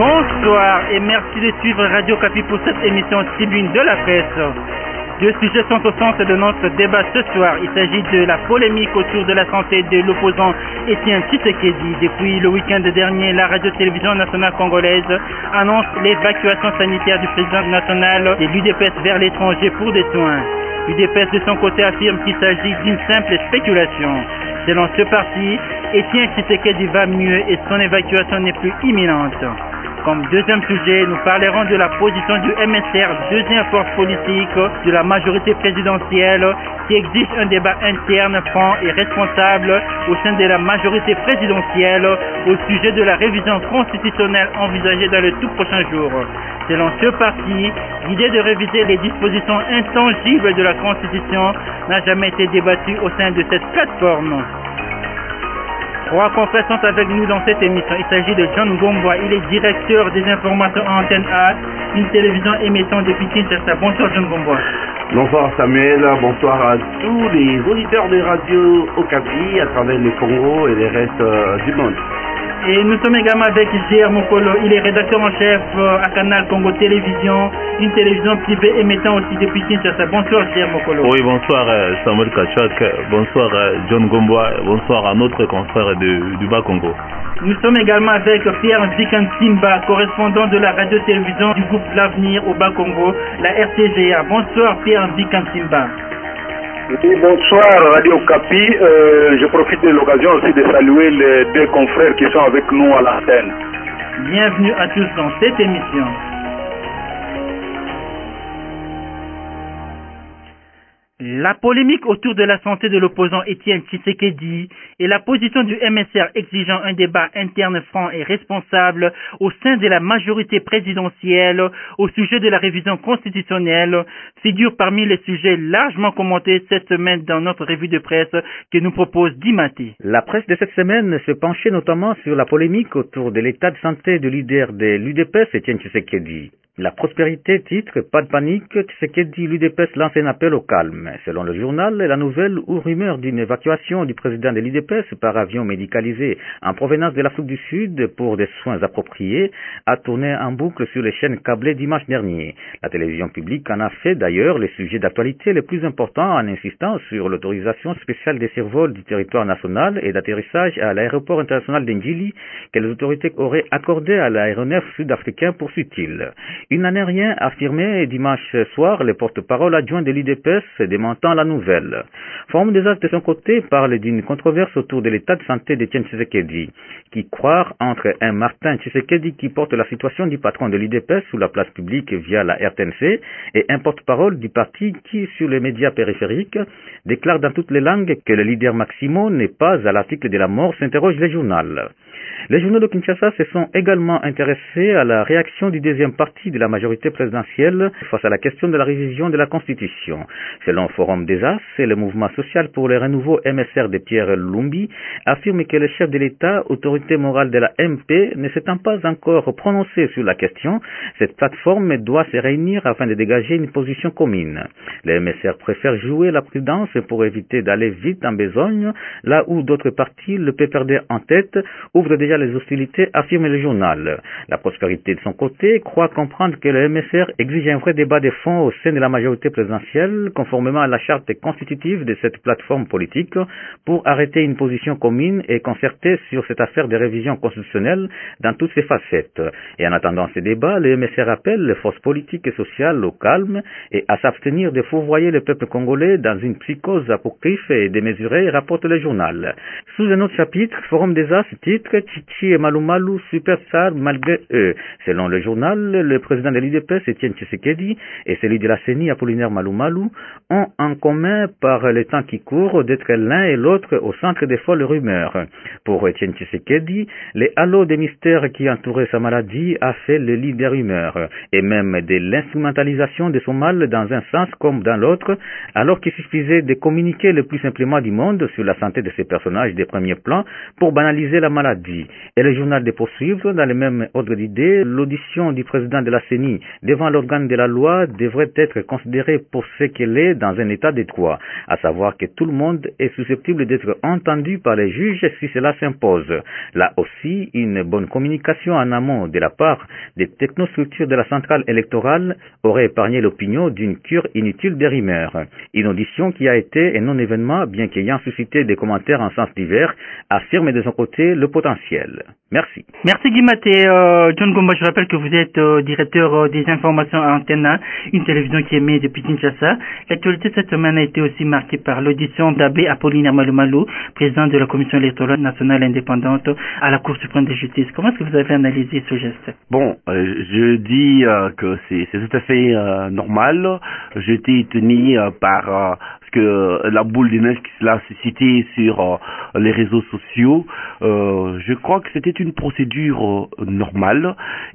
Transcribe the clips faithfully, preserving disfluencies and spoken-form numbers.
Bonsoir et merci de suivre Radio Okapi pour cette émission Tribune de la presse. Deux sujets sont au centre de notre débat ce soir. Il s'agit de la polémique autour de la santé de l'opposant Étienne Tshisekedi. Depuis le week-end dernier, la radio-télévision nationale congolaise annonce l'évacuation sanitaire du président national de l'U D P S vers l'étranger pour des soins. L'U D P S de son côté affirme qu'il s'agit d'une simple spéculation. Selon ce parti, Étienne Tshisekedi va mieux et son évacuation n'est plus imminente. Comme deuxième sujet, nous parlerons de la position du M S R, deuxième force politique de la majorité présidentielle, qui exige un débat interne, franc et responsable au sein de la majorité présidentielle au sujet de la révision constitutionnelle envisagée dans les tout prochains jours. Selon ce parti, l'idée de réviser les dispositions intangibles de la Constitution n'a jamais été débattue au sein de cette plateforme. Trois confrères sont avec nous dans cette émission. Il s'agit de John Ngomboa. Il est directeur des informations à Antenne A, une télévision émettant depuis Kinshasa. Bonsoir John Ngomboa. Bonsoir Samuel, bonsoir à tous les auditeurs de Radio Okapi à travers le Congo et les restes euh, du monde. Et nous sommes également avec J R Mokolo. Il est rédacteur en chef à Canal Congo Télévision, une télévision privée émettant aussi depuis Kinshasa. Bonsoir J R Mokolo. Oui, bonsoir Samuel Kachak, bonsoir John Ngomboa, bonsoir à notre confrère de, du Bas-Congo. Nous sommes également avec Pierre Nzikansimba, correspondant de la radio-télévision du groupe L'Avenir au Bas-Congo, la R T G A. Bonsoir Pierre Nzikansimba. Oui, bonsoir Radio Okapi. Euh, je profite de l'occasion aussi de saluer les deux confrères qui sont avec nous à l'antenne. Bienvenue à tous dans cette émission. La polémique autour de la santé de l'opposant Étienne Tshisekedi et la position du M S R exigeant un débat interne franc et responsable au sein de la majorité présidentielle au sujet de la révision constitutionnelle figurent parmi les sujets largement commentés cette semaine dans notre revue de presse que nous propose Dimaté. La presse de cette semaine se penchait notamment sur la polémique autour de l'état de santé du leader de l'U D P S, Étienne Tshisekedi. La prospérité titre « Pas de panique », Tshisekedi, l'U D P S lance un appel au calme. Selon le journal, la nouvelle ou rumeur d'une évacuation du président de l'U D P S par avion médicalisé en provenance de l'Afrique du Sud pour des soins appropriés a tourné en boucle sur les chaînes câblées dimanche dernier. La télévision publique en a fait d'ailleurs le sujet d'actualité le plus important en insistant sur l'autorisation spéciale des survols du territoire national et d'atterrissage à l'aéroport international d'Ndjili que les autorités auraient accordé à l'aéronef sud-africain, poursuit-il. Il n'en est rien affirmé dimanche soir le porte-parole adjoint de l'U D P S démentant la nouvelle. Forum des As de son côté parle d'une controverse autour de l'état de santé d'Étienne Tshisekedi, qui croire entre un Martin Tshisekedi qui porte la situation du patron de l'U D P S sous la place publique via la R T N C et un porte-parole du parti qui, sur les médias périphériques, déclare dans toutes les langues que le leader Maximo n'est pas à l'article de la mort, s'interroge le journal. Les journaux de Kinshasa se sont également intéressés à la réaction du deuxième parti de la majorité présidentielle face à la question de la révision de la Constitution. Selon Forum des As, le mouvement social pour le renouveau M S R de Pierre Lumbi affirme que le chef de l'État, autorité morale de la M P, ne s'étant pas encore prononcé sur la question, cette plateforme doit se réunir afin de dégager une position commune. Le M S R préfère jouer la prudence pour éviter d'aller vite en besogne, là où d'autres partis, le P P R D en tête, ouvrent déjà les hostilités, affirme le journal. La prospérité de son côté croit comprendre que le M S R exige un vrai débat de fond au sein de la majorité présidentielle, conformément à la charte constitutive de cette plateforme politique, pour arrêter une position commune et concertée sur cette affaire de révision constitutionnelle dans toutes ses facettes. Et en attendant ces débats, le M S R appelle les forces politiques et sociales au calme et à s'abstenir de fourvoyer le peuple congolais dans une psychose apocryphe et démesurée, rapporte le journal. Sous un autre chapitre, Forum des As titre Chichi et Malumalu superstar malgré eux. Selon le journal, le président de l'U D P S, Étienne Tshisekedi, et celui de la C E N I, Apollinaire Malumalu, ont en commun par le temps qui court d'être l'un et l'autre au centre des folles rumeurs. Pour Étienne Tshisekedi, les halos des mystères qui entouraient sa maladie a fait le lit des rumeurs, et même de l'instrumentalisation de son mal dans un sens comme dans l'autre, alors qu'il suffisait de communiquer le plus simplement du monde sur la santé de ces personnages des premiers plans pour banaliser la maladie. Et le journal de poursuivre, dans le même ordre d'idée, l'audition du président de la C E N I devant l'organe de la loi devrait être considérée pour ce qu'elle est dans un état de droit, à savoir que tout le monde est susceptible d'être entendu par les juges si cela s'impose. Là aussi, une bonne communication en amont de la part des technostructures de la centrale électorale aurait épargné l'opinion d'une cure inutile des rumeurs. Une audition qui a été un non-événement, bien qu'ayant suscité des commentaires en sens divers, affirme de son côté le potentiel. Merci. Merci Guimate. Euh, John Gomba, je rappelle que vous êtes euh, directeur euh, des informations à Antena, une télévision qui émet depuis Kinshasa. L'actualité cette semaine a été aussi marquée par l'audition d'Abbé Apollinaire Malumalu, président de la Commission électorale nationale indépendante à la Cour suprême de justice. Comment est-ce que vous avez analysé ce geste? Bon, euh, je dis euh, que c'est tout à fait euh, normal. J'ai été étonné euh, par euh, ce que la boule de neige qui l'a suscité sur euh, les réseaux sociaux. Euh, je crois que c'était une procédure euh, normale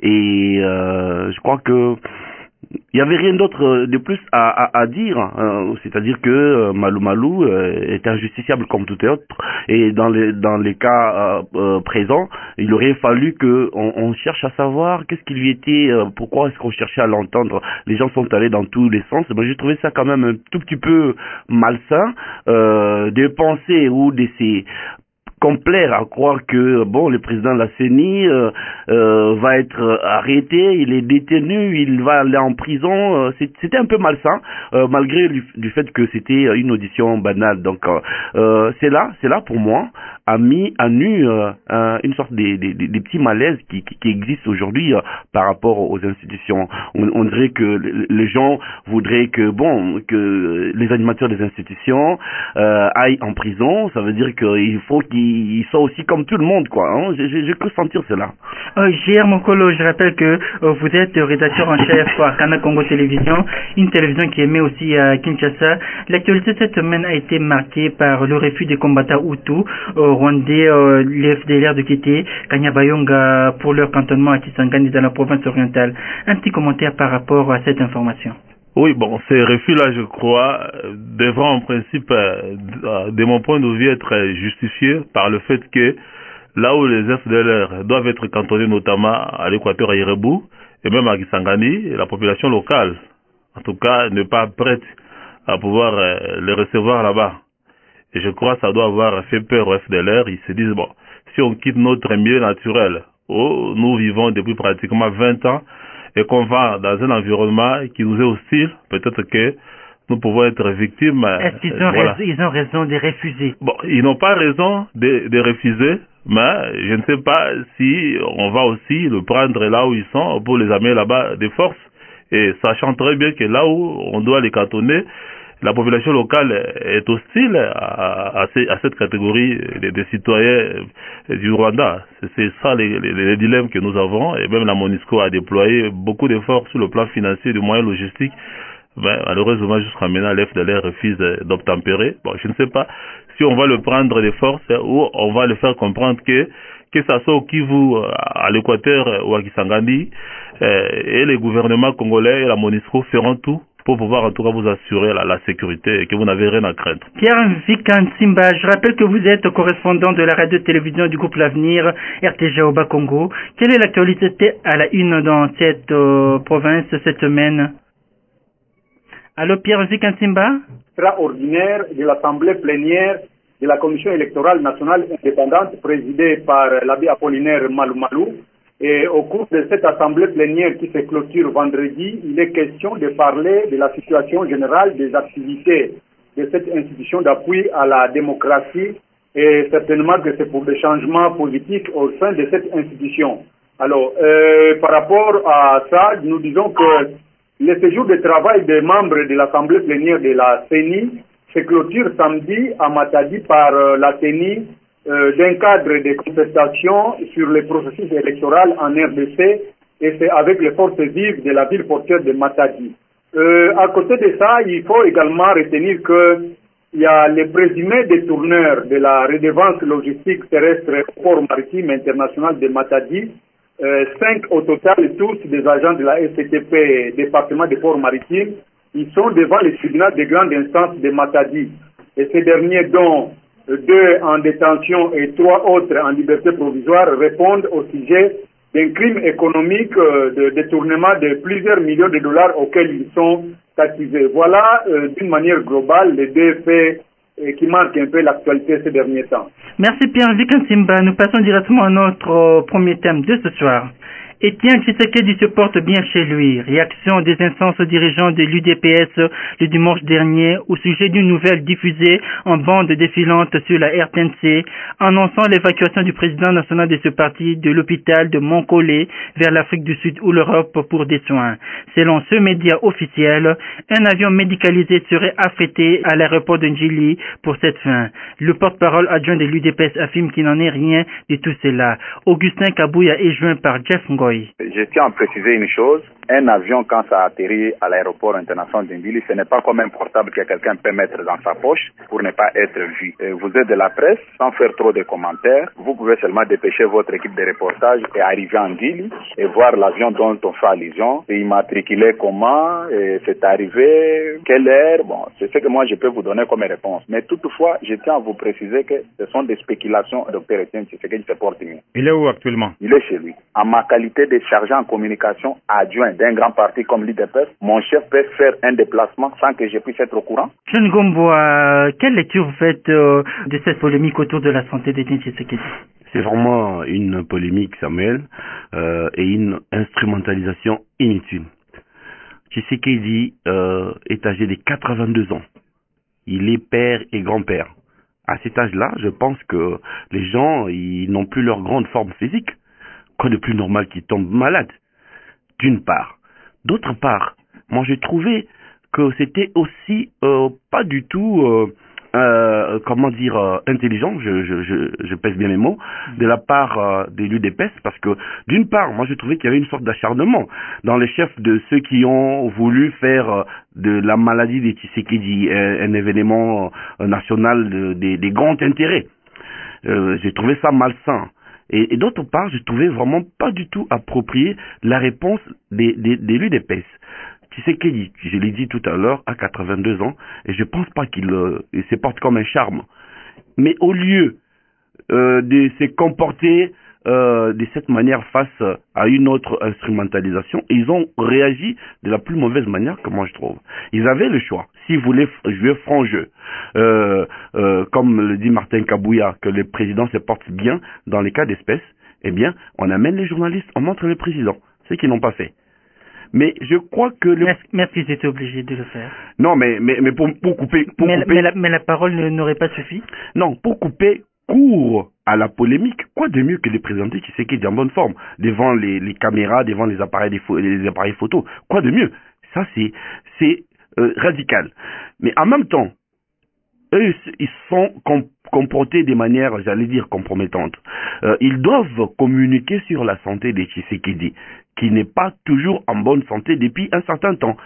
et euh, je crois que il n'y avait rien d'autre de plus à, à, à dire, hein. C'est-à-dire que euh, Malou Malou euh, est injusticiable comme tout autre, et dans les dans les cas euh, euh, présents, il aurait fallu que on, on cherche à savoir qu'est-ce qui lui était, euh, pourquoi est-ce qu'on cherchait à l'entendre. Les gens sont allés dans tous les sens. Ben, j'ai trouvé ça quand même un tout petit peu malsain euh, de penser ou d'essayer complaire à croire que bon, le président de la C E N I euh, euh, va être arrêté, il est détenu, il va aller en prison. Euh, c'était un peu malsain, euh, malgré du, du fait que c'était une audition banale. Donc euh, c'est là, c'est là pour moi a mis à nu euh, un, une sorte des de, de, de petits malaises qui, qui, qui existent aujourd'hui euh, par rapport aux institutions. On, on dirait que les gens voudraient que bon, que les animateurs des institutions euh, aillent en prison. Ça veut dire qu'il faut qu'ils ils sont aussi comme tout le monde, quoi. Hein. J'ai cru sentir cela. Euh, J R Mokolo, je rappelle que euh, vous êtes rédacteur en chef à Kana Congo Télévision, une télévision qui émet aussi à Kinshasa. L'actualité de cette semaine a été marquée par le refus des combattants Hutus euh, rwandais, euh, les F D L R de quitter Kanyabayonga pour leur cantonnement à Kisangani dans la province orientale. Un petit commentaire par rapport à cette information. Oui, bon, ces refus-là, je crois, devraient en principe, euh, de mon point de vue, être justifiés par le fait que là où les F D L R doivent être cantonnés, notamment à l'Équateur, à Irebou, et même à Kisangani, la population locale, en tout cas, n'est pas prête à pouvoir euh, les recevoir là-bas. Et je crois que ça doit avoir fait peur aux F D L R. Ils se disent, bon, si on quitte notre milieu naturel, où nous vivons depuis pratiquement vingt ans, et qu'on va dans un environnement qui nous est hostile, peut-être que nous pouvons être victimes. Est-ce qu'ils ont, voilà. raison, ils ont raison de refuser? Bon, ils n'ont pas raison de, de refuser, mais je ne sais pas si on va aussi le prendre là où ils sont pour les amener là-bas de force, et sachant très bien que là où on doit les cantonner, la population locale est hostile à, à, ces, à cette catégorie des de citoyens du Rwanda. C'est ça les, les, les dilemmes que nous avons, et même la MONUSCO a déployé beaucoup d'efforts sur le plan financier et de moyens logistiques. Ben, malheureusement, jusqu'à maintenant, l'F D L R refuse d'obtempérer. Bon, je ne sais pas si on va le prendre de force ou on va le faire comprendre que que ça soit au Kivu, à l'Équateur ou à Kisangani, et les gouvernements congolais et la MONUSCO feront tout pour pouvoir en tout cas vous assurer la, la sécurité et que vous n'avez rien à craindre. Pierre Vikansimba, je rappelle que vous êtes correspondant de la radio-télévision du groupe L'Avenir, R T G au Bas-Congo. Quelle est l'actualité à la une dans cette euh, province cette semaine? Allô, Pierre Vikansimba? Extraordinaire de l'Assemblée plénière de la Commission électorale nationale indépendante présidée par l'abbé Apollinaire Malumalu. Et au cours de cette assemblée plénière qui se clôture vendredi, il est question de parler de la situation générale des activités de cette institution d'appui à la démocratie, et certainement que c'est pour des changements politiques au sein de cette institution. Alors, euh, par rapport à ça, nous disons que le séjour de travail des membres de l'assemblée plénière de la C E N I se clôture samedi à Matadi par euh, la C E N I Euh, d'un cadre de concertation sur le processus électoral en R D C, et c'est avec les forces vives de la ville portuaire de Matadi. Euh, à côté de ça, il faut également retenir qu'il y a les présumés détourneurs de la redevance logistique terrestre au port maritime international de Matadi, euh, cinq au total, tous des agents de la S C T P, département des ports maritimes. Ils sont devant le tribunal de grande instance de Matadi. Et ces derniers, dont deux en détention et trois autres en liberté provisoire, répondent au sujet d'un crime économique de détournement de plusieurs millions de dollars auxquels ils sont statisé. Voilà, euh, d'une manière globale, les deux faits euh, qui marquent un peu l'actualité ces derniers temps. Merci Pierre-Luc Nsimba. Nous passons directement à notre euh, premier thème de ce soir. Étienne Tshisekedi se porte bien chez lui. Réaction des instances dirigeantes de l'U D P S le dimanche dernier au sujet d'une nouvelle diffusée en bande défilante sur la R T N C annonçant l'évacuation du président national de ce parti de l'hôpital de Montcollet vers l'Afrique du Sud ou l'Europe pour des soins. Selon ce média officiel, un avion médicalisé serait affrété à l'aéroport de Njili pour cette fin. Le porte-parole adjoint de l'U D P S affirme qu'il n'en est rien de tout cela. Augustin Kabouya est joint par Jeff Ngoy. Je tiens à préciser une chose, un avion quand ça atterrit à l'aéroport international d'Indili, ce n'est pas comme un portable que quelqu'un peut mettre dans sa poche pour ne pas être vu. Et vous êtes de la presse, sans faire trop de commentaires, vous pouvez seulement dépêcher votre équipe de reportage et arriver en Indili et voir l'avion dont on fait allusion, et immatriculé comment, et c'est arrivé, quelle heure, bon, c'est ce que moi je peux vous donner comme réponse. Mais toutefois, je tiens à vous préciser que ce sont des spéculations, docteur Etienne Tshisekedi se porte mieux. Il est où actuellement? Il est chez lui. En ma qualité de chargé en communication adjoint d'un grand parti comme l'U D P S, mon chef peut faire un déplacement sans que je puisse être au courant. John Gomboa, quelle lecture vous faites euh, de cette polémique autour de la santé d'Étienne Tshisekedi? C'est vraiment une polémique, Samuel, euh, et une instrumentalisation inutile. Tshisekedi euh, est âgé de quatre-vingt-deux ans. Il est père et grand-père. À cet âge-là, je pense que les gens, ils n'ont plus leur grande forme physique. Quoi de plus normal qu'ils tombent malades, d'une part. D'autre part, moi j'ai trouvé que c'était aussi euh, pas du tout, euh, euh, comment dire, euh, intelligent, je, je, je, je pèse bien les mots, de la part euh, de l'U D P S, parce que d'une part, moi j'ai trouvé qu'il y avait une sorte d'acharnement dans les chefs de ceux qui ont voulu faire euh, de la maladie des Tshisekedi un, un événement euh, national de, de, de grand intérêt. Euh, j'ai trouvé ça malsain. Et, et d'autre part, je trouvais vraiment pas du tout approprié la réponse des, des, des l'U D P S. Tshisekedi, je l'ai dit tout à l'heure, a quatre-vingt-deux ans, et je pense pas qu'il euh, il se porte comme un charme. Mais au lieu euh, de se comporter euh, de cette manière face à une autre instrumentalisation, ils ont réagi de la plus mauvaise manière que moi je trouve. Ils avaient le choix. S'ils voulaient jouer franc jeu, euh, euh, comme le dit Martin Kabouya, que le président se porte bien dans les cas d'espèce, eh bien, on amène les journalistes, on montre le président, ce qu'ils n'ont pas fait. Mais je crois que le... Mais est-ce qu'ils étaient obligés de le faire? Non, mais, mais, mais pour, pour couper... Pour mais, couper... Mais, la, mais la parole n'aurait pas suffi? Non, pour couper court à la polémique, quoi de mieux que de présenter Tshisekedi en bonne forme, devant les, les caméras, devant les appareils, des les appareils photos. Quoi de mieux? Ça, c'est, c'est euh, radical. Mais en même temps, eux, ils sont com- comportés de manière, j'allais dire, compromettante. Euh, ils doivent communiquer sur la santé de Tshisekedi, qui n'est pas toujours en bonne santé depuis un certain temps.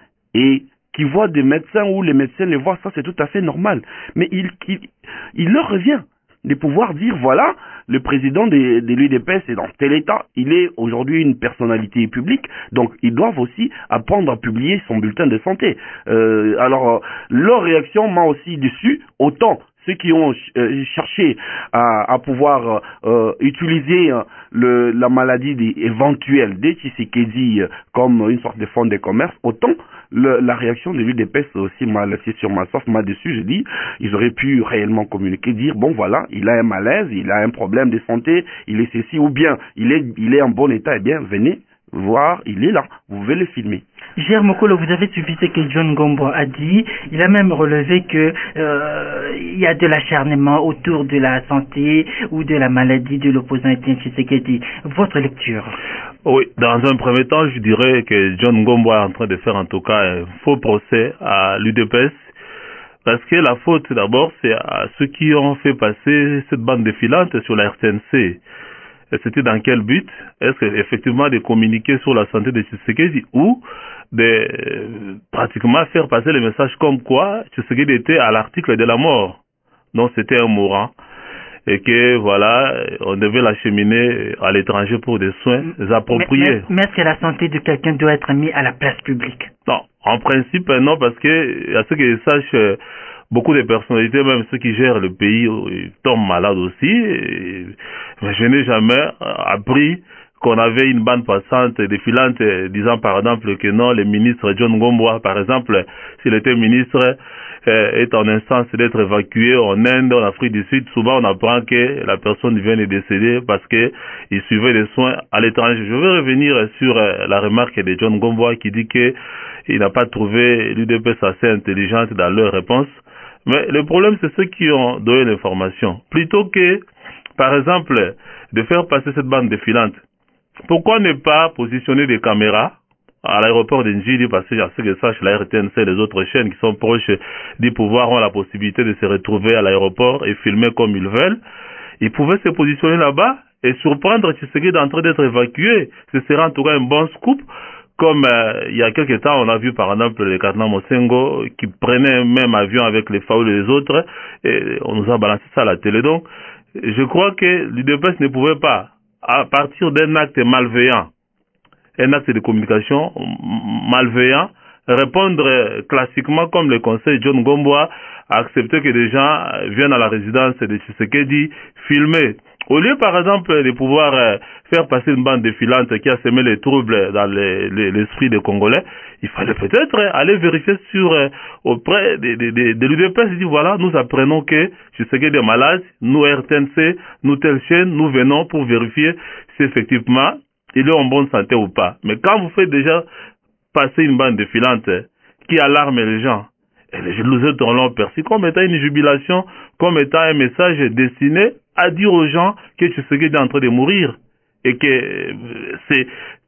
Et qui voient des médecins ou les médecins les voient, ça c'est tout à fait normal. Mais il, il, il leur revient de pouvoir dire, voilà, le président de, de l'U D P S est dans tel état, il est aujourd'hui une personnalité publique, donc ils doivent aussi apprendre à publier son bulletin de santé. Euh, alors, leur réaction m'a aussi déçu, autant ceux qui ont euh, cherché à, à pouvoir euh, utiliser euh, le, la maladie des, éventuelle des Tshisekedi euh, comme une sorte de fonds de commerce, autant le, la réaction de l'U D P S aussi m'a laissé sur ma sauce, m'a déçu. Je dis, ils auraient pu réellement communiquer, dire, bon voilà, il a un malaise, il a un problème de santé, il est ceci, ou bien il est, il est en bon état, eh bien venez voir, il est là, vous pouvez le filmer. Gérard Mokolo, vous avez suivi ce que John Gombo a dit. Il a même relevé que euh, il y a de l'acharnement autour de la santé ou de la maladie de l'opposant Étienne Tshisekedi. Votre lecture? Oui, dans un premier temps, je dirais que John Gombo est en train de faire en tout cas un faux procès à l'U D P S. Parce que la faute, d'abord, c'est à ceux qui ont fait passer cette bande défilante sur la R T N C. Et c'était dans quel but? Est-ce que, effectivement de communiquer sur la santé de Tshisekedi ou de euh, pratiquement faire passer le message comme quoi Tshisekedi était à l'article de la mort. Donc c'était un mourant. Et que voilà, on devait l'acheminer à l'étranger pour des soins appropriés. Mais, mais, mais est-ce que la santé de quelqu'un doit être mise à la place publique? Non, en principe non, parce que à ce que je sache, beaucoup de personnalités, même ceux qui gèrent le pays, tombent malades aussi. Et, mais je n'ai jamais appris qu'on avait une bande passante défilante disant par exemple que non, le ministre John Ngomboa, par exemple, s'il était ministre, euh, est en instance d'être évacué en Inde, en Afrique du Sud. Souvent on apprend que la personne vient de décéder parce que il suivait des soins à l'étranger. Je veux revenir sur euh, la remarque de John Ngomboa qui dit que il n'a pas trouvé l'U D P S assez intelligente dans leurs réponses. Mais le problème, c'est ceux qui ont donné l'information. Plutôt que, par exemple, de faire passer cette bande défilante, pourquoi ne pas positionner des caméras à l'aéroport d'Ndjili, parce que, à ce que sache, la R T N C et les autres chaînes qui sont proches du pouvoir ont la possibilité de se retrouver à l'aéroport et filmer comme ils veulent. Ils pouvaient se positionner là-bas et surprendre Tshisekedi en train d'être évacué. Ce serait en tout cas un bon scoop. Comme euh, il y a quelques temps, on a vu par exemple le cardinal Mosengo qui prenait un même avion avec les F A O et les autres, et on nous a balancé ça à la télé. Donc, je crois que l'U D P S ne pouvait pas, à partir d'un acte malveillant, un acte de communication malveillant, répondre classiquement comme le conseil John Ngomboa a accepté que des gens viennent à la résidence de Tshisekedi filmer. Au lieu, par exemple, de pouvoir euh, faire passer une bande défilante qui a semé les troubles dans les, les, l'esprit des Congolais, il fallait peut-être euh, aller vérifier sur euh, auprès de, de, de, de l'U D P S. Il dit voilà, nous apprenons que Tshisekedi est malade, nous R T N C, nous telle chaîne, nous venons pour vérifier si effectivement il est en bonne santé ou pas. Mais quand vous faites déjà passer une bande défilante euh, qui alarme les gens, et les autres l'ont perçu comme étant une jubilation, comme étant un message destiné à dire aux gens que Tshisekedi est en train de mourir et que c'est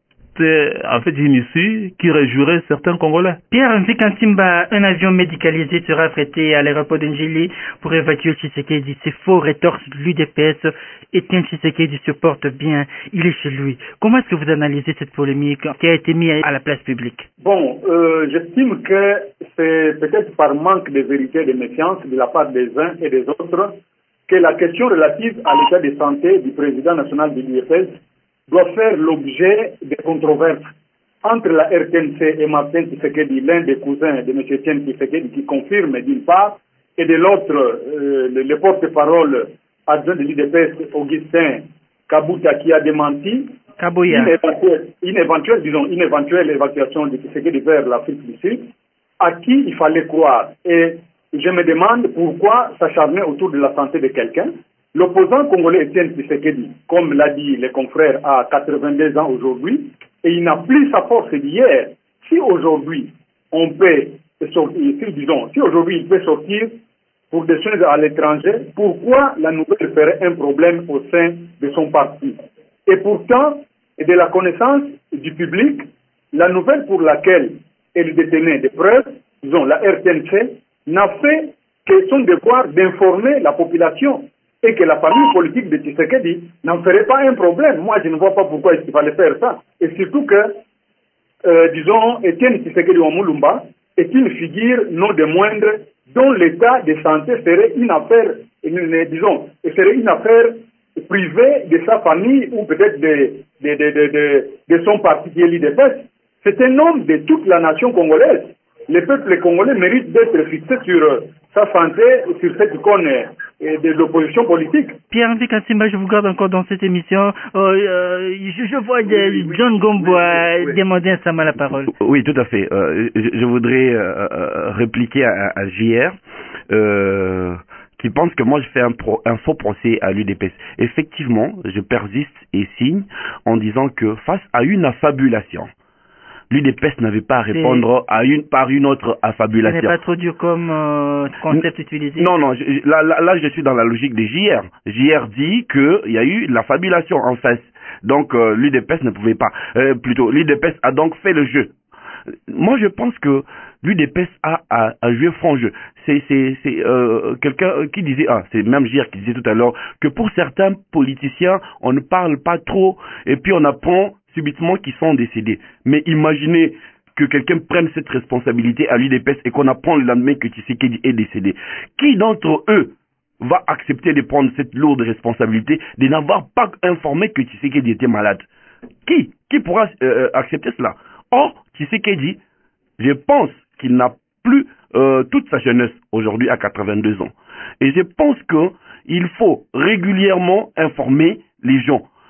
en fait une issue qui réjouirait certains Congolais. Pierre Nzikantimba, un avion médicalisé sera affrété à l'aéroport d'Ndjili pour évacuer Tshisekedi. C'est faux, rétorque l'U D P S. Etienne Tshisekedi se porte bien, il est chez lui. Comment est-ce que vous analysez cette polémique qui a été mise à la place publique? Bon, euh, j'estime que c'est peut-être par manque de vérité et de méfiance de la part des uns et des autres que la question relative à l'état de santé du président national de l'U D P S doit faire l'objet de controverses entre la R T N C et Martin Tshisekedi, l'un des cousins de M. Etienne Tshisekedi, qui confirme d'une part, et de l'autre, euh, le, le porte-parole adjoint de l'U D P S, Augustin Kabuta, qui a démenti une éventuelle, une éventuelle, disons, une éventuelle évacuation de Tshisekedi vers l'Afrique du Sud, à qui il fallait croire. Et je me demande pourquoi s'acharner autour de la santé de quelqu'un. L'opposant congolais Etienne Tshisekedi, comme l'a dit les confrères, a quatre-vingt-deux ans aujourd'hui, et il n'a plus sa force d'hier. Si aujourd'hui on peut sortir, si, disons, si aujourd'hui il peut sortir pour des choses à l'étranger, pourquoi la nouvelle ferait un problème au sein de son parti? Et pourtant, de la connaissance du public, la nouvelle pour laquelle elle détenait des preuves, disons la R T N C, n'a fait que son devoir d'informer la population et que la famille politique de Tshisekedi n'en ferait pas un problème. Moi, je ne vois pas pourquoi il fallait faire ça. Et surtout que, euh, disons, Etienne Tshisekedi Wamulumba est une figure non des moindres dont l'état de santé serait une affaire, une, disons, serait une affaire privée de sa famille ou peut-être de, de, de, de, de, de son parti qui est l'U D P S. C'est un homme de toute la nation congolaise. Le peuple congolais mérite d'être fixé sur euh, sa santé, sur cette icône euh, de l'opposition politique. Pierre Nzikantimba, je vous garde encore dans cette émission. Euh, euh, je, je vois de, oui, oui, John Ngomboa oui, oui, demander à Sama la parole. Oui, tout à fait. Euh, je, je voudrais euh, euh, répliquer à, à J R. Euh, qui pense que moi je fais un, pro, un faux procès à l'U D P S. Effectivement, je persiste et signe en disant que face à une affabulation, l'U D P S n'avait pas à répondre à une, par une autre affabulation. Ce n'est pas trop dur comme euh, concept utilisé? Non, non, je, là, là, là je suis dans la logique de J R. J R dit qu'il y a eu l'affabulation en face. Donc euh, l'U D P S ne pouvait pas. Euh, plutôt, l'U D P S a donc fait le jeu. Moi je pense que l'U D P S a, a, a joué franc jeu. C'est, c'est, c'est euh, quelqu'un qui disait, ah, c'est même J R qui disait tout à l'heure, que pour certains politiciens, on ne parle pas trop et puis on apprend subitement qu'ils sont décédés. Mais imaginez que quelqu'un prenne cette responsabilité à l'U D P S et qu'on apprend le lendemain que Tshisekedi est décédé. Qui d'entre eux va accepter de prendre cette lourde responsabilité de n'avoir pas informé que Tshisekedi était malade? Qui Qui pourra euh, accepter cela? Or, Tshisekedi, je pense qu'il n'a plus euh, toute sa jeunesse aujourd'hui à quatre-vingt-deux ans. Et je pense qu'il faut régulièrement informer les gens.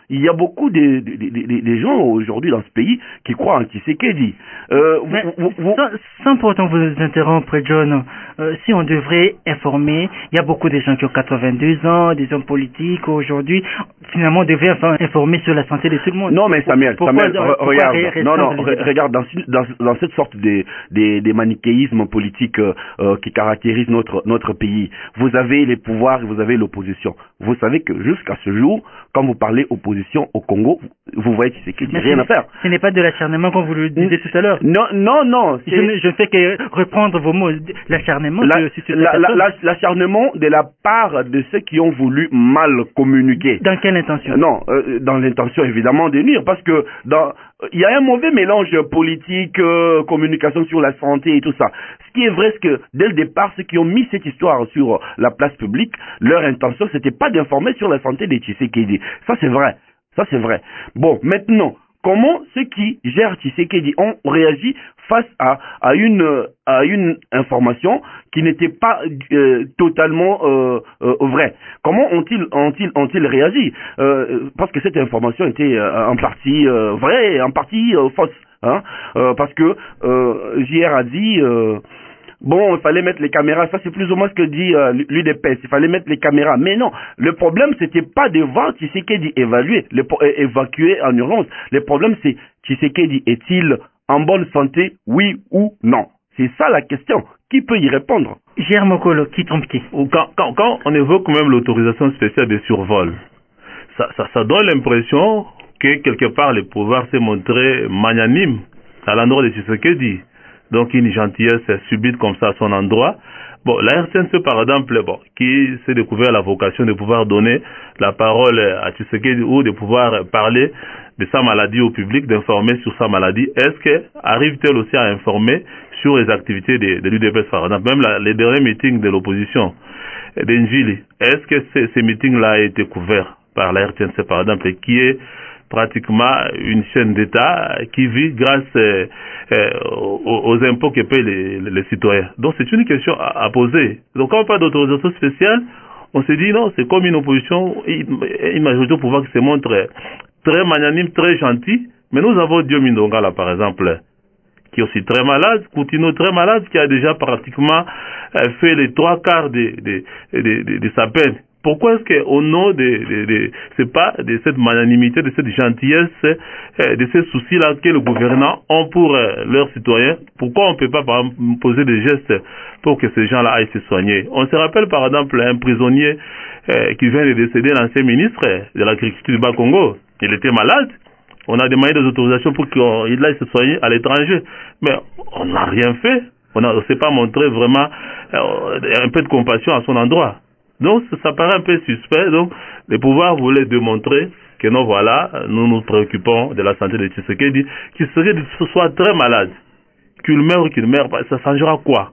il y a beaucoup de, de, de, de, de gens aujourd'hui dans ce pays qui croient en Tshisekedi. Euh, Mais vous, vous, sans, sans pour autant vous interrompre, John, euh, si on devrait informer, il y a beaucoup de gens qui ont quatre-vingt-deux ans, des hommes politiques aujourd'hui, finalement on devrait informer sur la santé de tout le monde. Non mais Samuel, pourquoi, Samuel pourquoi regarde, non, non, re, regarde dans, dans, dans cette sorte de, de, de manichéisme politique euh, euh, qui caractérise notre, notre pays, vous avez les pouvoirs et vous avez l'opposition. Vous savez que jusqu'à ce jour, quand vous parlez opposition au Congo, vous voyez qu'il n'y a rien à faire. Ce n'est pas de l'acharnement comme vous le disiez tout à l'heure. Non, non, non. Je ne je fais que reprendre vos mots. L'acharnement, la, c'est la, la, la, l'acharnement de la part de ceux qui ont voulu mal communiquer. Dans quelle intention? Non, euh, dans l'intention évidemment de nuire, parce que dans il y a un mauvais mélange politique, euh, communication sur la santé et tout ça. Ce qui est vrai, c'est que dès le départ, ceux qui ont mis cette histoire sur la place publique, leur intention, c'était pas d'informer sur la santé des Tshisekedi. Ça, c'est vrai. Ça, c'est vrai. Bon, maintenant, comment ceux qui gèrent Tshisekedi ont réagi face à, à, une, à une information qui n'était pas euh, totalement euh, euh, vraie? Comment ont-ils ont-ils ont-ils réagi? euh, Parce que cette information était euh, en partie euh, vraie et en partie euh, fausse. Hein, euh, parce que euh, J R a dit... Euh, Bon, il fallait mettre les caméras, ça c'est plus ou moins ce que dit euh, l'U D P S, il fallait mettre les caméras. Mais non, le problème c'était pas de voir Tshisekedi évaluer, le, euh, évacuer en urgence. Le problème c'est Tshisekedi est-il en bonne santé, oui ou non? C'est ça la question. Qui peut y répondre? Gérard Mokolo, qui trompe qui? Quand, quand, quand on évoque même l'autorisation spéciale de survol, ça, ça, ça donne l'impression que quelque part le pouvoir s'est montré magnanime à l'endroit de Tshisekedi. Donc une gentillesse subite comme ça à son endroit. Bon, la R C N C par exemple, bon, qui s'est découvert la vocation de pouvoir donner la parole à Tshisekedi ou de pouvoir parler de sa maladie au public, d'informer sur sa maladie, est-ce que arrive-t-elle aussi à informer sur les activités de, de l'U D P S par exemple, même la, les derniers meetings de l'opposition d'Enjili, est-ce que ces, ces meetings-là ont été couverts par la R T N C par exemple, qui est pratiquement une chaîne d'État qui vit grâce euh, euh, aux, aux impôts que payent les, les, les citoyens. Donc c'est une question à, à poser. Donc quand on parle d'autorisation spéciale, on se dit non, c'est comme une opposition, une majorité au pouvoir qui se montre très magnanime, très gentil, mais nous avons Diomi Ndonga là par exemple, qui est aussi très malade, Coutinho très malade, qui a déjà pratiquement euh, fait les trois quarts de, de, de, de, de sa peine. Pourquoi est-ce qu'au nom de, de, de c'est pas de cette magnanimité, de cette gentillesse, euh, de ces soucis-là que les gouvernants ont pour euh, leurs citoyens, pourquoi on ne peut pas par exemple, poser des gestes pour que ces gens-là aillent se soigner? On se rappelle par exemple un prisonnier euh, qui vient de décéder, l'ancien ministre de l'agriculture du Bas-Congo. Il était malade. On a demandé des autorisations pour qu'il aille se soigner à l'étranger. Mais on n'a rien fait. On ne s'est pas montré vraiment euh, un peu de compassion à son endroit. Donc, ça paraît un peu suspect. Donc, le pouvoir voulait démontrer que non, voilà, nous nous préoccupons de la santé de Tshisekedi, qu'il serait, soit très malade, qu'il meure ou qu'il meure pas, ça changera quoi?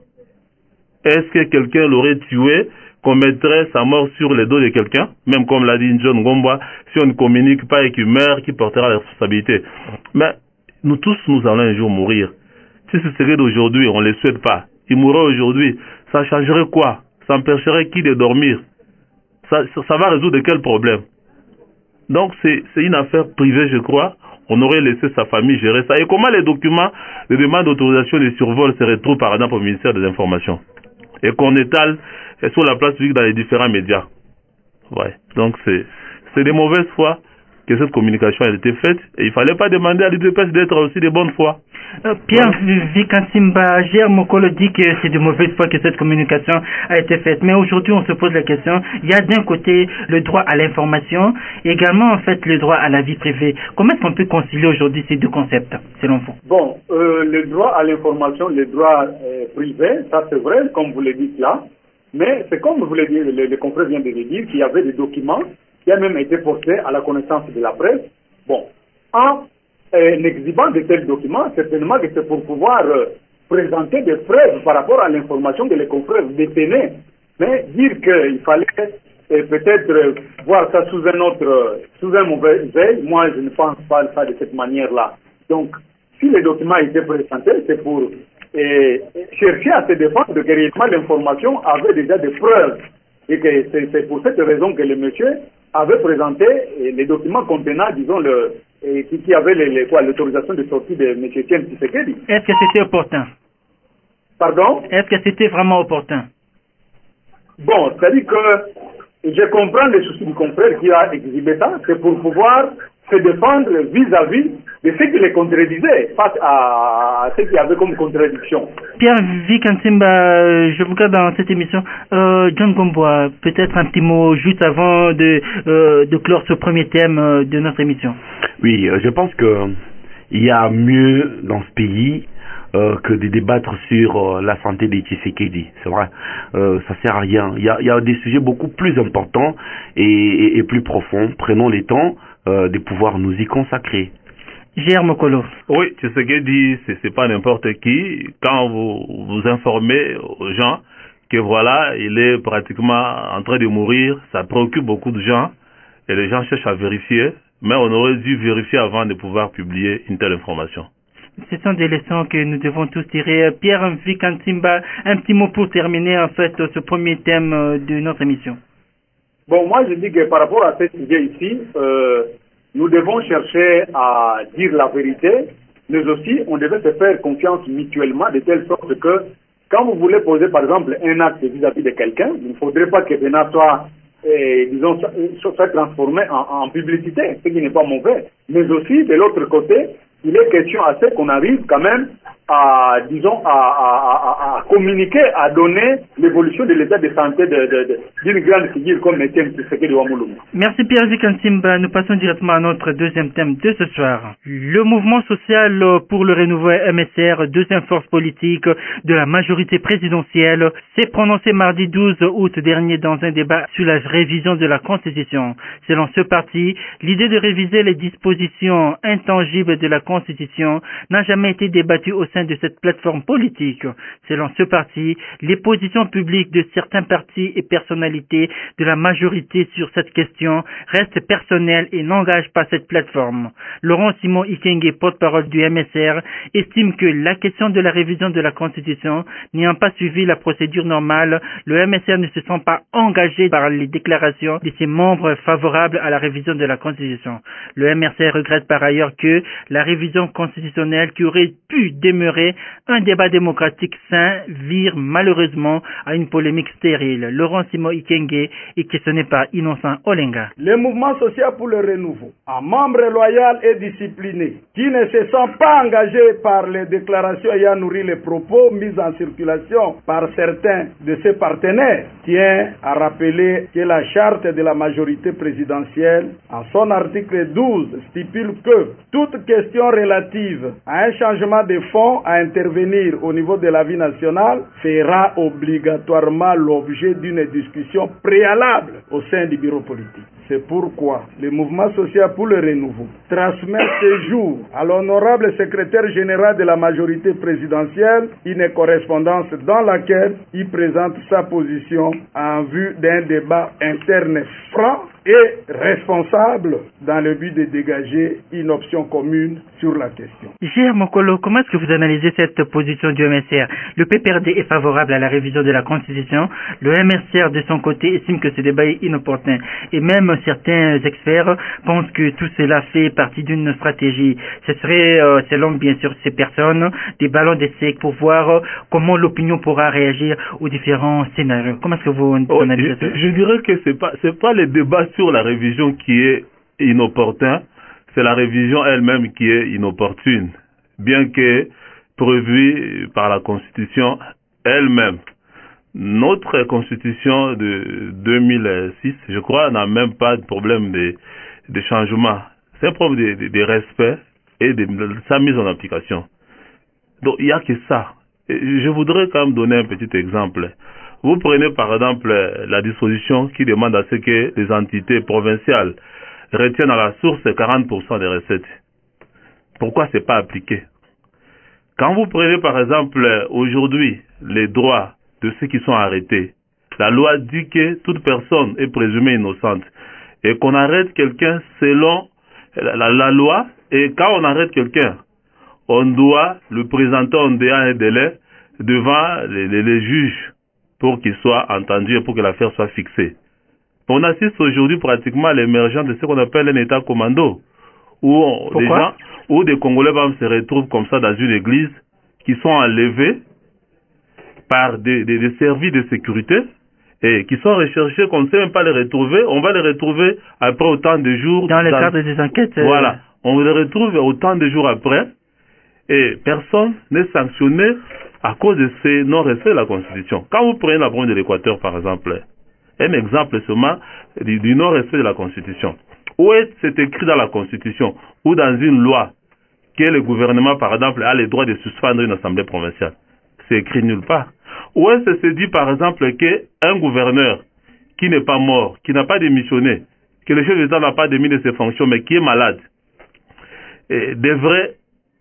Est-ce que quelqu'un l'aurait tué, qu'on mettrait sa mort sur les dos de quelqu'un? Même comme l'a dit John Ngomba, si on ne communique pas et qu'il meurt, qui portera la responsabilité? Mais, nous tous, nous allons un jour mourir. Si ce serait d'aujourd'hui, on ne le souhaite pas, il mourra aujourd'hui, ça changerait quoi? Ça empêcherait qui de dormir? Ça, ça, ça va résoudre quel problème? Donc c'est une affaire privée, je crois. On aurait laissé sa famille gérer ça. Et comment les documents de demande d'autorisation de survol se retrouvent par exemple au ministère des Informations et qu'on étale sur la place publique dans les différents médias? Ouais. Donc c'est de mauvaise foi que cette communication a été faite et il ne fallait pas demander à l'U D P S d'être aussi de bonne foi. Euh, Pierre Vikansimba, Gérard Mokolo dit que c'est de mauvaise foi que cette communication a été faite. Mais aujourd'hui, on se pose la question, il y a d'un côté le droit à l'information et également en fait le droit à la vie privée. Comment est-ce qu'on peut concilier aujourd'hui ces deux concepts, selon vous? Bon, euh, le droit à l'information, le droit euh, privé, ça c'est vrai, comme vous le dites là. Mais c'est comme vous le dites, le, le confrère vient de le dire, qu'il y avait des documents qui a même été portés à la connaissance de la presse. Bon, en euh, exhibant de tels documents, certainement que c'est pour pouvoir euh, présenter des preuves par rapport à l'information que les confrères détenaient. Mais dire qu'il fallait euh, peut-être euh, voir ça sous un autre, euh, sous un mauvais œil, moi je ne pense pas ça de cette manière-là. Donc, si les documents étaient présentés, c'est pour euh, chercher à se défendre que réellement l'information avait déjà des preuves. Et que c'est pour cette raison que le monsieur avait présenté les documents contenant, disons, le, qui, qui avait les, les, quoi, l'autorisation de sortie de M. Etienne Tshisekedi. Est-ce que c'était opportun? Pardon? Est-ce que c'était vraiment opportun? Bon, c'est-à-dire que je comprends les soucis du confrère qui a exhibé ça, c'est pour pouvoir se défendre vis-à-vis de ce qui les contredisait face à ce qu'il y avait comme contradiction. Pierre Vikansimba, je vous regarde dans cette émission. Euh, John Gomboa, peut-être un petit mot juste avant de, euh, de clore ce premier thème de notre émission. Oui, je pense que il y a mieux dans ce pays euh, que de débattre sur euh, la santé des Tshisekedi. C'est vrai, euh, ça sert à rien. Il y a, il y a des sujets beaucoup plus importants et, et, et plus profonds. Prenons les temps euh, de pouvoir nous y consacrer. Gérard Mokolo. Oui, Tshisekedi, c'est, c'est pas n'importe qui. Quand vous vous informez aux gens que voilà, il est pratiquement en train de mourir, ça préoccupe beaucoup de gens et les gens cherchent à vérifier, mais on aurait dû vérifier avant de pouvoir publier une telle information. Ce sont des leçons que nous devons tous tirer. Pierre Vikansimba, un petit mot pour terminer en fait ce premier thème de notre émission. Bon, moi je dis que par rapport à ce sujet ici, euh, nous devons chercher à dire la vérité, mais aussi on devait se faire confiance mutuellement de telle sorte que quand vous voulez poser par exemple un acte vis-à-vis de quelqu'un, il ne faudrait pas que cela soit, euh, disons, soit, soit transformé en, en publicité, ce qui n'est pas mauvais. Mais aussi de l'autre côté, il est question à ce qu'on arrive quand même à, disons, à, à, à, à communiquer, à donner l'évolution de l'état de santé de, de, de, d'une grande figure comme Etienne Tshisekedi Wamuluma. Merci Pierre Vikansimba. Nous passons directement à notre deuxième thème de ce soir. Le mouvement social pour le renouveau M S R, deuxième force politique de la majorité présidentielle, s'est prononcé mardi douze août dernier dans un débat sur la révision de la Constitution. Selon ce parti, l'idée de réviser les dispositions intangibles de la Constitution n'a jamais été débattue au sein de cette plateforme politique. Selon ce parti, les positions publiques de certains partis et personnalités de la majorité sur cette question restent personnelles et n'engagent pas cette plateforme. Laurent Simon Ikenge, porte-parole du M S R, estime que la question de la révision de la Constitution n'ayant pas suivi la procédure normale, le M S R ne se sent pas engagé par les déclarations de ses membres favorables à la révision de la Constitution. Le M S R regrette par ailleurs que la révision constitutionnelle qui aurait pu demeurer un débat démocratique sain vire malheureusement à une polémique stérile. Laurent Simon Ikenge est questionné par Innocent Olenga. Le mouvement social pour le renouveau, un membre loyal et discipliné, qui ne se sent pas engagé par les déclarations ayant nourri les propos mis en circulation par certains de ses partenaires, tient à rappeler que la charte de la majorité présidentielle, en son article douze, stipule que toute question relative à un changement de fond à intervenir au niveau de la vie nationale fera obligatoirement l'objet d'une discussion préalable au sein du bureau politique. C'est pourquoi le mouvement social pour le renouveau transmet ce jour à l'honorable secrétaire général de la majorité présidentielle une correspondance dans laquelle il présente sa position en vue d'un débat interne franc et responsable dans le but de dégager une option commune sur la question. Gérard Mokolo, comment est-ce que vous analysez cette position du M S R? Le P P R D est favorable à la révision de la Constitution. Le M S R, de son côté, estime que ce débat est inopportun. Et même certains experts pensent que tout cela fait partie d'une stratégie. Ce serait, euh, selon bien sûr ces personnes, des ballons d'essai pour voir euh, comment l'opinion pourra réagir aux différents scénarios. Comment est-ce que vous oh, analysez je, ça? je dirais que c'est pas, c'est pas les débats sur la révision qui est inopportun, c'est la révision elle-même qui est inopportune, bien que prévue par la Constitution elle-même. Notre Constitution de deux mille six, je crois, n'a même pas de problème de, de changement. C'est un problème de, de, de respect et de, de sa mise en application. Donc, il n'y a que ça. Et je voudrais quand même donner un petit exemple. Vous prenez par exemple la disposition qui demande à ce que les entités provinciales retiennent à la source quarante pour cent des recettes. Pourquoi c'est pas appliqué? Quand vous prenez par exemple aujourd'hui les droits de ceux qui sont arrêtés, la loi dit que toute personne est présumée innocente et qu'on arrête quelqu'un selon la, la, la loi, et quand on arrête quelqu'un, on doit le présenter en un délai devant les, les, les juges pour qu'il soit entendu et pour que l'affaire soit fixée. On assiste aujourd'hui pratiquement à l'émergence de ce qu'on appelle un état commando, où on, des gens, où des Congolais se retrouvent comme ça dans une église, qui sont enlevés par des, des, des services de sécurité et qui sont recherchés, qu'on ne sait même pas les retrouver. On va les retrouver après autant de jours. Dans le dans... cadre des enquêtes. Euh... Voilà. On les retrouve autant de jours après et personne n'est sanctionné à cause de ces non-respects de la Constitution. Quand vous prenez la province de l'Équateur, par exemple, un exemple seulement du, du non-respect de la Constitution. Où est c'est écrit dans la Constitution ou dans une loi que le gouvernement, par exemple, a le droit de suspendre une assemblée provinciale? C'est écrit nulle part. Où est-ce que c'est dit, par exemple, qu'un gouverneur qui n'est pas mort, qui n'a pas démissionné, que le chef d'État n'a pas démis de ses fonctions, mais qui est malade, et devrait,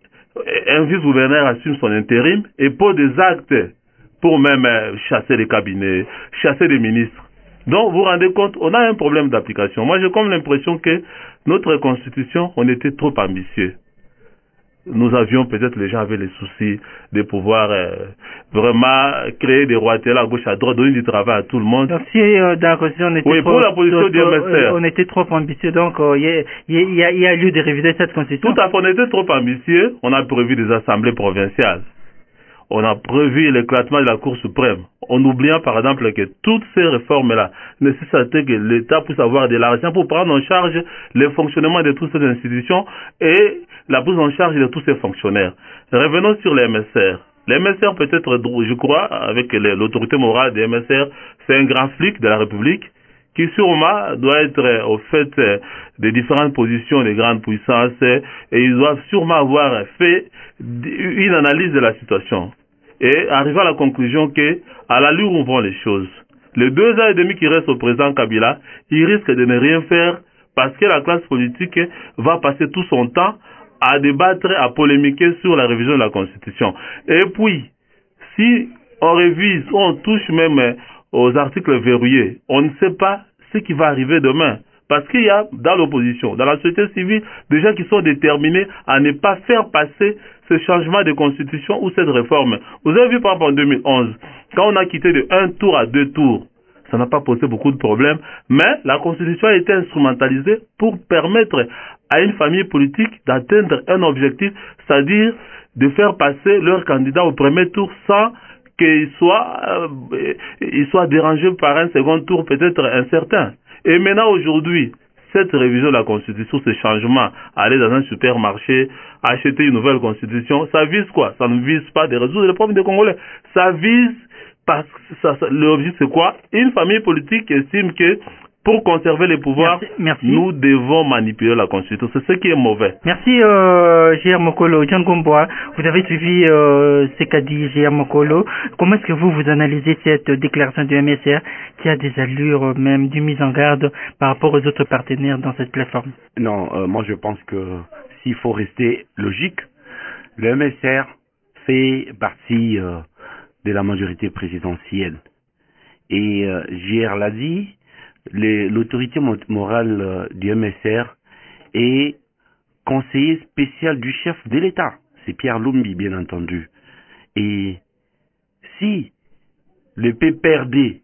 un vice-gouverneur assume son intérim et pose des actes pour même chasser les cabinets, chasser les ministres. Donc, vous vous rendez compte, on a un problème d'application. Moi, j'ai comme l'impression que notre Constitution, on était trop ambitieux. Nous avions, peut-être les gens avaient les soucis de pouvoir euh, vraiment créer des royautés à gauche, à droite, donner du travail à tout le monde. Donc si euh, dans la Constitution on était, oui, trop, pour la position du M S R, on était trop ambitieux, donc il euh, y, y, y, y a lieu de réviser cette Constitution. Tout à fait, on était trop ambitieux, on a prévu des assemblées provinciales. On a prévu l'éclatement de la Cour suprême, en oubliant par exemple que toutes ces réformes-là nécessitaient que l'État puisse avoir de l'argent pour prendre en charge le fonctionnement de toutes ces institutions et la prise en charge de tous ces fonctionnaires. Revenons sur les M S R. Les M S R peut-être, je crois, avec l'autorité morale des M S R, c'est un grand flic de la République qui sûrement doit être au fait des différentes positions des grandes puissances et ils doivent sûrement avoir fait une analyse de la situation et arriver à la conclusion que, à l'allure où vont les choses, les deux ans et demi qui restent au président Kabila, il risque de ne rien faire parce que la classe politique va passer tout son temps à débattre, à polémiquer sur la révision de la Constitution. Et puis, si on révise, on touche même aux articles verrouillés, on ne sait pas ce qui va arriver demain. Parce qu'il y a dans l'opposition, dans la société civile, des gens qui sont déterminés à ne pas faire passer ce changement de constitution ou cette réforme. Vous avez vu par exemple en deux mille onze, quand on a quitté de un tour à deux tours, ça n'a pas posé beaucoup de problèmes, mais la constitution a été instrumentalisée pour permettre à une famille politique d'atteindre un objectif, c'est-à-dire de faire passer leur candidat au premier tour sans qu'il soit, euh, il soit dérangé par un second tour peut-être incertain. Et maintenant, aujourd'hui, cette révision de la Constitution, ce changement, aller dans un supermarché, acheter une nouvelle Constitution, ça vise quoi? Ça ne vise pas de résoudre les problèmes des Congolais. Ça vise, parce que ça, ça, l'objectif c'est quoi? Une famille politique estime que pour conserver les pouvoirs, merci, merci. nous devons manipuler la Constitution. C'est ce qui est mauvais. Merci, euh, J R Mokolo. Jean Gomboa, vous avez suivi euh, ce qu'a dit J R Mokolo. Comment est-ce que vous, vous analysez cette déclaration du M S R qui a des allures même d'une mise en garde par rapport aux autres partenaires dans cette plateforme? Non, euh, moi je pense que s'il faut rester logique, le M S R fait partie euh, de la majorité présidentielle. Et euh, J R l'a dit, l'autorité morale euh, du M S R est conseiller spécial du chef de l'État. C'est Pierre Lumbi, bien entendu. Et si le P P R D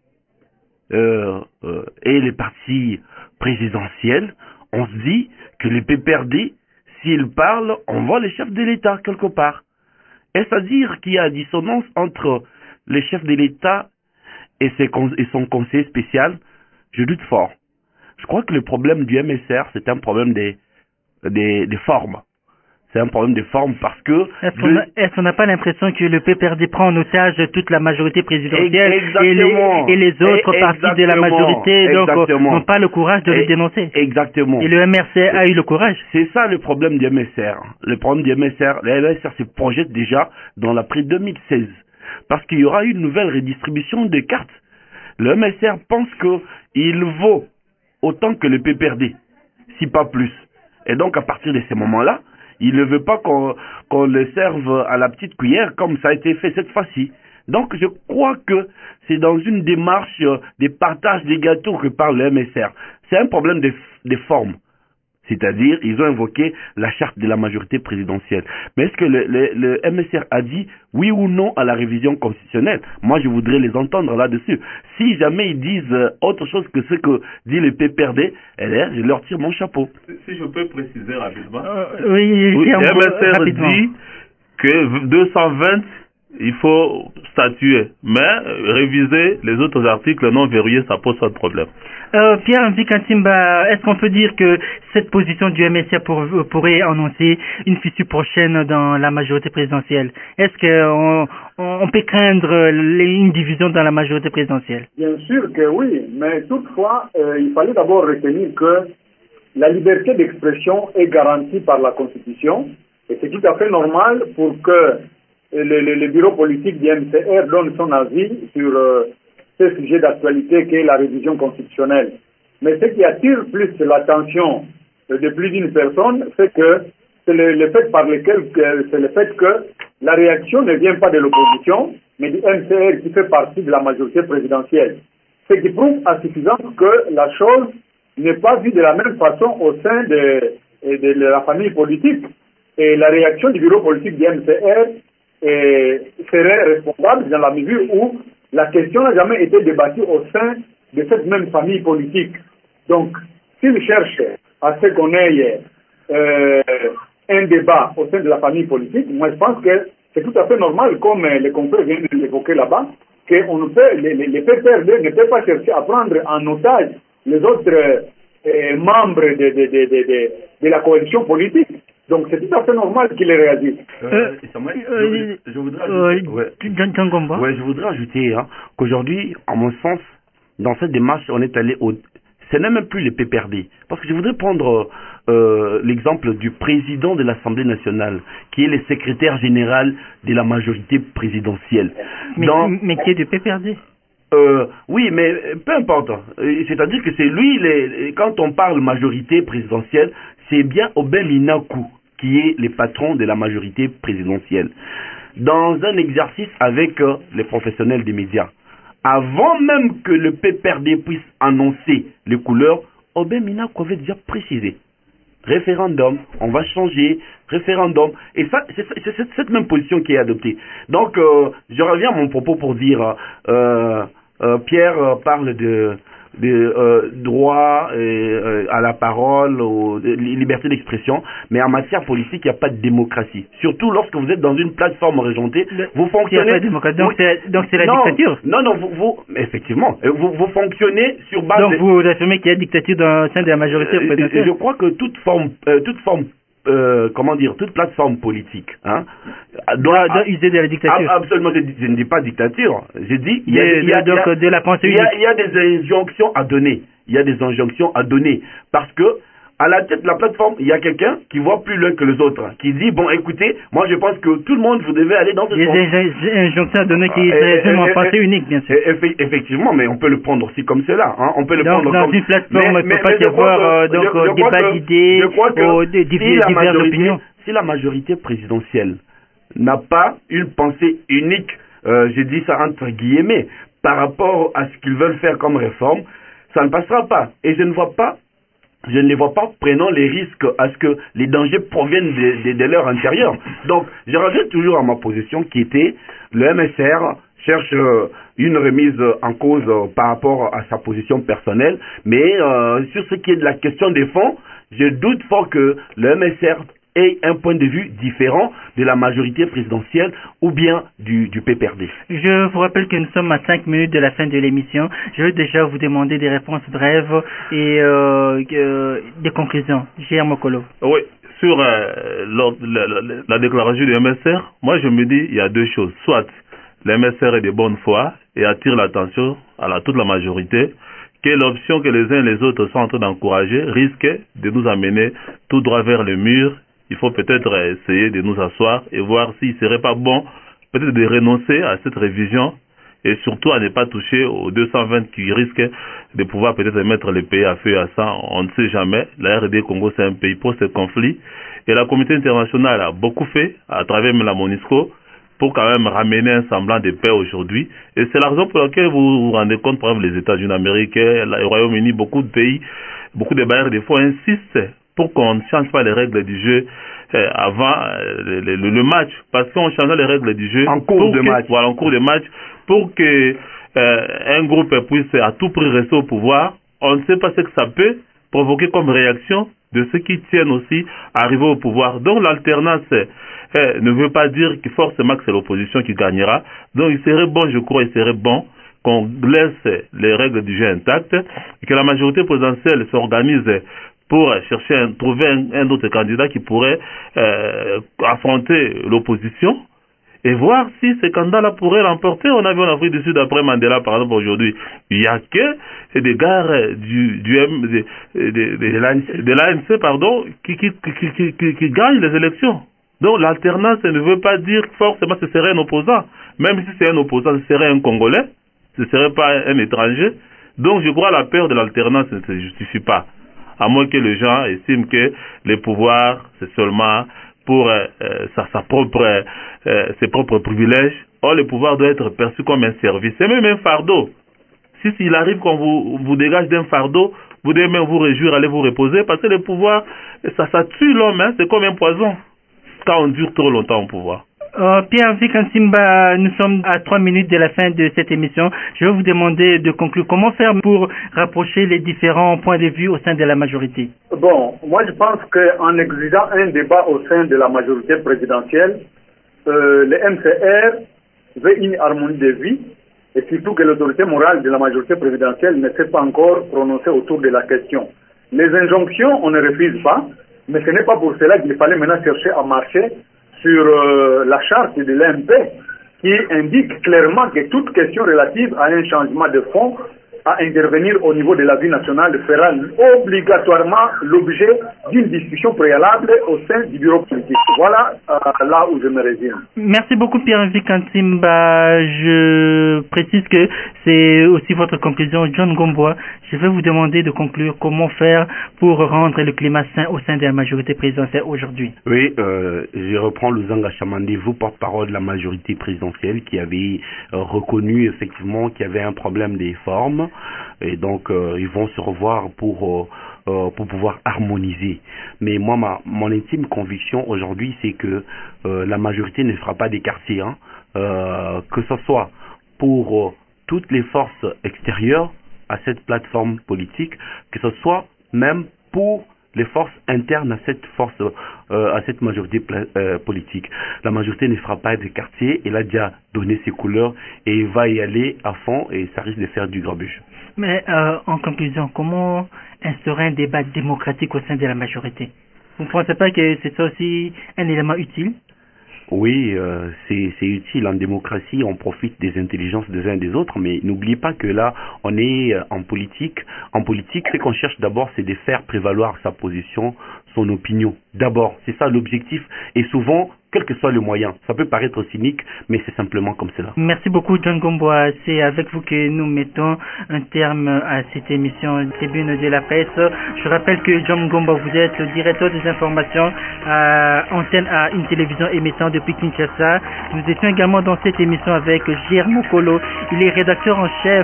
euh, euh, et les partis présidentiels, on se dit que le P P R D, s'il parle, on voit le chef de l'État quelque part. Est-ce à dire qu'il y a dissonance entre le chef de l'État et, ses, et son conseiller spécial? Je doute fort. Je crois que le problème du M S R, c'est un problème des, des, des formes. C'est un problème de forme parce que... Est-ce qu'on n'a pas l'impression que le P P R D prend en otage toute la majorité présidentielle et les, et les autres et partis de la majorité donc n'ont pas le courage de et, le dénoncer? Exactement. Et le M R C a eu le courage. C'est ça le problème du M S R. Le problème du M S R, le M S R se projette déjà dans l'après deux mille seize. Parce qu'il y aura une nouvelle redistribution des cartes. Le M S R pense qu'il vaut autant que le P P R D, si pas plus. Et donc à partir de ces moments-là, il ne veut pas qu'on qu'on le serve à la petite cuillère comme ça a été fait cette fois-ci. Donc je crois que c'est dans une démarche de partage des gâteaux que parle le M S R. C'est un problème de, de forme. C'est-à-dire, ils ont invoqué la charte de la majorité présidentielle. Mais est-ce que le, le, le M S R a dit oui ou non à la révision constitutionnelle? Moi, je voudrais les entendre là-dessus. Si jamais ils disent autre chose que ce que dit le P P R D, eh, je leur tire mon chapeau. Si je peux préciser rapidement. Euh, oui, oui, le M S R rapidement. dit que deux cent vingt, il faut statuer, mais euh, réviser les autres articles non verrouillés, ça pose pas de problème. Euh, Pierre Vikantimba, est-ce qu'on peut dire que cette position du M S R pour, pourrait annoncer une fissure prochaine dans la majorité présidentielle? Est-ce qu'on on peut craindre une division dans la majorité présidentielle? Bien sûr que oui, mais toutefois, euh, il fallait d'abord retenir que la liberté d'expression est garantie par la Constitution et c'est tout à fait normal pour que le, le, le bureau politique du M C R donne son avis sur euh, ce sujet d'actualité qu'est la révision constitutionnelle. Mais ce qui attire plus l'attention de plus d'une personne, c'est que c'est le, le fait par lequel c'est le fait que la réaction ne vient pas de l'opposition, mais du M C R qui fait partie de la majorité présidentielle. Ce qui prouve à suffisance que la chose n'est pas vue de la même façon au sein de, de, de la famille politique. Et la réaction du bureau politique du M C R est, serait responsable dans la mesure où la question n'a jamais été débattue au sein de cette même famille politique. Donc, s'ils cherchent à ce qu'on ait euh, un débat au sein de la famille politique, moi je pense que c'est tout à fait normal, comme les confrères viennent de l'évoquer là-bas, qu'on ne peut, les, les, les P P R D ne peuvent pas chercher à prendre en otage les autres euh, membres de, de, de, de, de, de la coalition politique. Donc c'est tout à fait normal qu'il ait réagi. Euh, Samuel, euh, je, je voudrais ajouter, euh, ouais, ouais, je voudrais ajouter hein, qu'aujourd'hui, à mon sens, dans cette démarche, on est allé au... Ce n'est même plus les P P R D. Parce que je voudrais prendre euh, l'exemple du président de l'Assemblée nationale, qui est le secrétaire général de la majorité présidentielle. Mais, dans... mais qui est du P P R D? Euh, oui, mais peu importe. C'est-à-dire que c'est lui, les, quand on parle majorité présidentielle, c'est bien Aubin Minakou qui est le patron de la majorité présidentielle. Dans un exercice avec euh, les professionnels des médias, avant même que le P P R D puisse annoncer les couleurs, Aubin Minakou avait déjà précisé. Référendum, on va changer, référendum. Et ça, c'est, c'est, c'est cette même position qui est adoptée. Donc, euh, je reviens à mon propos pour dire, euh, euh, Pierre euh, parle de, de euh, droit euh, à la parole, aux, de liberté d'expression, mais en matière politique, il n'y a pas de démocratie. Surtout lorsque vous êtes dans une plateforme régentée, vous fonctionnez... Donc, oui, c'est, donc c'est la non, dictature. Non, non, vous, vous effectivement, vous, vous fonctionnez sur base... Donc de... vous affirmez qu'il y a dictature dans le sein de la majorité euh, présidentielle. Je crois que toute forme, euh, toute forme Euh, comment dire, toute plateforme politique hein, doit, doit user de la dictature. Absolument, je, je ne dis pas dictature. Je dis il y a, de, il y a, donc, il y a, de la pensée il y a, il y a des injonctions à donner. Il y a des injonctions à donner parce que à la tête de la plateforme, il y a quelqu'un qui voit plus l'un que les autres, qui dit bon, écoutez, moi je pense que tout le monde vous devez aller dans ce sens. Il y a des injonctions à donner qui est seulement en pensée unique, bien sûr. Effectivement, mais on peut le prendre aussi comme cela. Hein. On peut le donc, prendre dans comme. une plateforme, il ne faut pas y avoir euh, donc je, je débat d'idées, ou des diverses opinions. Si la majorité présidentielle n'a pas une pensée unique, euh, j'ai dit ça entre guillemets, par rapport à ce qu'ils veulent faire comme réforme, ça ne passera pas. Et je ne vois pas, je ne les vois pas prenant les risques à ce que les dangers proviennent de, de, de leur intérieur. Donc, je reviens toujours à ma position qui était, le M S R cherche euh, une remise en cause euh, par rapport à sa position personnelle, mais euh, sur ce qui est de la question des fonds, je doute fort que le M S R ait un point de vue différent de la majorité présidentielle ou bien du, du P P R D. Je vous rappelle que nous sommes à cinq minutes de la fin de l'émission. Je vais déjà vous demander des réponses brèves et euh, euh, des conclusions. J R Mokolo. Oui, sur euh, la, la, la, la déclaration du M S R, moi je me dis il y a deux choses. Soit le M S R est de bonne foi et attire l'attention à la, toute la majorité, que l'option que les uns et les autres sont en train d'encourager risque de nous amener tout droit vers le mur. Il faut peut-être essayer de nous asseoir et voir s'il ne serait pas bon peut-être de renoncer à cette révision et surtout à ne pas toucher aux deux cent vingt qui risquent de pouvoir peut-être mettre le pays à feu et à sang. On ne sait jamais. La R D Congo, c'est un pays post-conflit et la communauté internationale a beaucoup fait à travers la MONUSCO pour quand même ramener un semblant de paix aujourd'hui. Et c'est la raison pour laquelle vous vous rendez compte, par exemple, les États-Unis américains, le Royaume-Uni, beaucoup de pays, beaucoup de bailleurs de fonds insistent pour qu'on ne change pas les règles du jeu euh, avant euh, le, le, le match, parce qu'on change les règles du jeu en cours de que, match. Voilà, en cours de match, pour que euh, un groupe puisse à tout prix rester au pouvoir. On ne sait pas ce que ça peut provoquer comme réaction de ceux qui tiennent aussi à arriver au pouvoir. Donc l'alternance euh, ne veut pas dire que forcément que c'est l'opposition qui gagnera. Donc il serait bon, je crois, il serait bon qu'on laisse les règles du jeu intactes et que la majorité présidentielle s'organise pour chercher un, trouver un, un autre candidat qui pourrait euh, affronter l'opposition et voir si ce candidat-là pourrait l'emporter. On a vu en Afrique du Sud après Mandela, par exemple, aujourd'hui, il n'y a que des gars du, du M, de, de, de, de, de l'A N C, pardon, qui, qui, qui, qui, qui, qui gagnent les élections. Donc l'alternance ne veut pas dire forcément que ce serait un opposant. Même si c'est un opposant, ce serait un Congolais, ce ne serait pas un étranger. Donc je crois que la peur de l'alternance ne se justifie pas. À moins que les gens estiment que les pouvoirs, c'est seulement pour euh, sa, sa propre, euh, ses propres privilèges. Or, le pouvoir doit être perçu comme un service. C'est même un fardeau. Si s'il arrive qu'on vous, vous dégage d'un fardeau, vous devez même vous réjouir, aller vous reposer, parce que le pouvoir, ça, ça tue l'homme, hein, c'est comme un poison, quand on dure trop longtemps au pouvoir. Euh, Pierre-Henri Kantimba, nous sommes à trois minutes de la fin de cette émission. Je vais vous demander de conclure. Comment faire pour rapprocher les différents points de vue au sein de la majorité? Bon, moi je pense qu'en exigeant un débat au sein de la majorité présidentielle, euh, le M C R veut une harmonie de vie et surtout que l'autorité morale de la majorité présidentielle ne s'est pas encore prononcée autour de la question. Les injonctions, on ne refuse pas, mais ce n'est pas pour cela qu'il fallait maintenant chercher à marcher sur euh, la charte de l'A M P qui indique clairement que toute question relative à un changement de fond à intervenir au niveau de la vie nationale fera obligatoirement l'objet d'une discussion préalable au sein du bureau politique. Voilà euh, là où je me résume. Merci beaucoup Pierre-Henri Kantimba. Je précise que c'est aussi votre conclusion. John Gomboa, je vais vous demander de conclure comment faire pour rendre le climat sain au sein de la majorité présidentielle aujourd'hui. Oui, euh, je reprends Luzanga Chamandi, vous porte-parole de la majorité présidentielle qui avait euh, reconnu effectivement qu'il y avait un problème des formes. Et donc euh, ils vont se revoir pour euh, pour pouvoir harmoniser. Mais moi, ma mon intime conviction aujourd'hui, c'est que euh, la majorité ne fera pas des quartiers, hein, euh, que ce soit pour euh, toutes les forces extérieures à cette plateforme politique, que ce soit même pour les forces internes à cette force, euh, à cette majorité euh, politique. La majorité ne fera pas des quartiers, elle a déjà donné ses couleurs et il va y aller à fond et ça risque de faire du grabuge. Mais euh, en conclusion, comment instaurer un débat démocratique au sein de la majorité? Vous ne pensez pas que c'est aussi un élément utile? Oui, euh, c'est utile. En démocratie, on profite des intelligences des uns des autres, mais n'oubliez pas que là, on est en politique. En politique, ce qu'on cherche d'abord, c'est de faire prévaloir sa position, son opinion. D'abord, c'est ça l'objectif. Et souvent, quel que soit le moyen, ça peut paraître cynique, mais c'est simplement comme cela. Merci beaucoup, John Gomboa. C'est avec vous que nous mettons un terme à cette émission Tribune de la presse. Je rappelle que John Gomboa, vous êtes le directeur des informations à Antenne à une télévision émettant depuis Kinshasa. Nous étions également dans cette émission avec J R Mokolo. Il est rédacteur en chef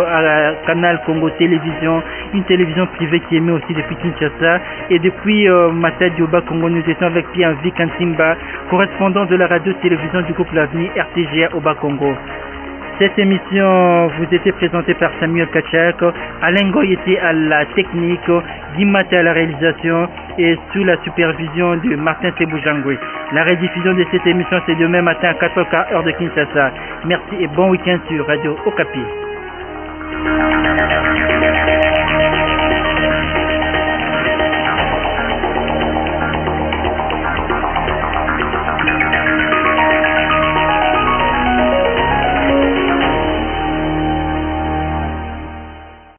à Canal Congo Télévision, une télévision privée qui émet aussi depuis Kinshasa. Et depuis euh, Matadi au Bas-Congo, nous étions avec Pierre-Henri Kantimba, correspondant de la radio-télévision du groupe L'Avenir R T G A au Bas-Congo. Cette émission vous était présentée par Samuel Kachak, Alain Goy était à la technique, Guy Maté à la réalisation et sous la supervision de Martin Teboujangwe. La rediffusion de cette émission c'est demain matin à quatre heures heure de Kinshasa. Merci et bon week-end sur Radio Okapi.